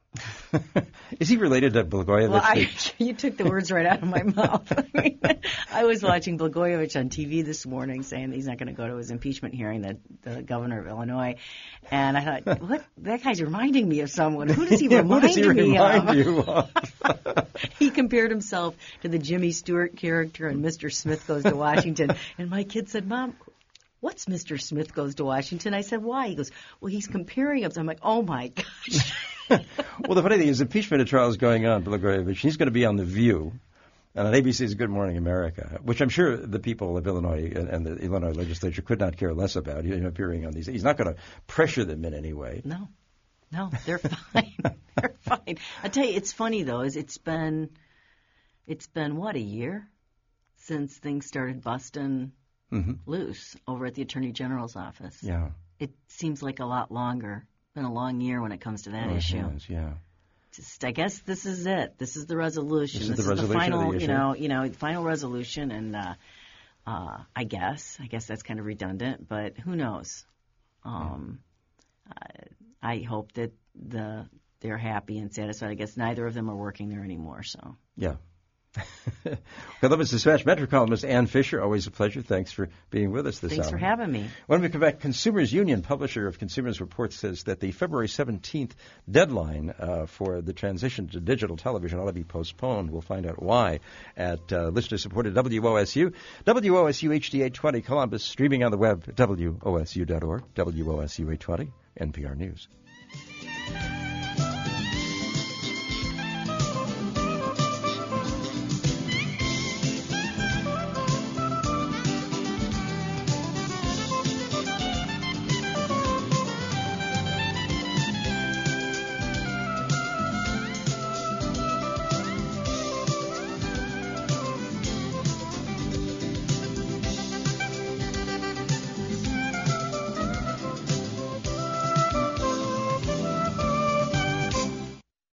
Is he related to Blagojevich? Well, I, you took the words right out of my mouth. I, mean, I was watching Blagojevich on T V this morning saying that he's not going to go to his impeachment hearing, the, the governor of Illinois. And I thought, what? That guy's reminding me of someone. Who does he yeah, remind who does he me remind of? You of? He compared himself to the Jimmy Stewart character in Mister Smith Goes to Washington. And my kid said, Mom, what's Mister Smith Goes to Washington? I said, why? He goes, well, he's comparing him. So I'm like, oh, my gosh. Well, the funny thing is, impeachment trial is going on, Blagojevich. He's going to be on The View and on A B C's Good Morning America, which I'm sure the people of Illinois and the Illinois legislature could not care less about, you know, appearing on these. He's not going to pressure them in any way. No. No, they're fine. They're fine. I tell you, it's funny, though, is it's been, it's been, what, a year since things started busting mm-hmm. loose over at the Attorney General's office. Yeah. It seems like a lot longer. It's been a long year when it comes to that oh, issue. It has, yeah. Just, I guess this is it. This is the resolution. This is this the is resolution the final, of the issue. you know, you know, final resolution, and uh, uh, I guess, I guess that's kind of redundant, but who knows? Um, I, I hope that the they're happy and satisfied. I guess neither of them are working there anymore. So yeah. Columbus Dispatch Metro columnist Ann Fisher, always a pleasure. Thanks for being with us this Thanks hour. for having me. When we come back, Consumers Union, publisher of Consumers Report, says that the February seventeenth deadline uh, for the transition to digital television ought to be postponed. We'll find out why at uh, listener-supported W O S U. W O S U H D eight twenty Columbus, streaming on the web at W O S U dot org. W O S U eight twenty, N P R News.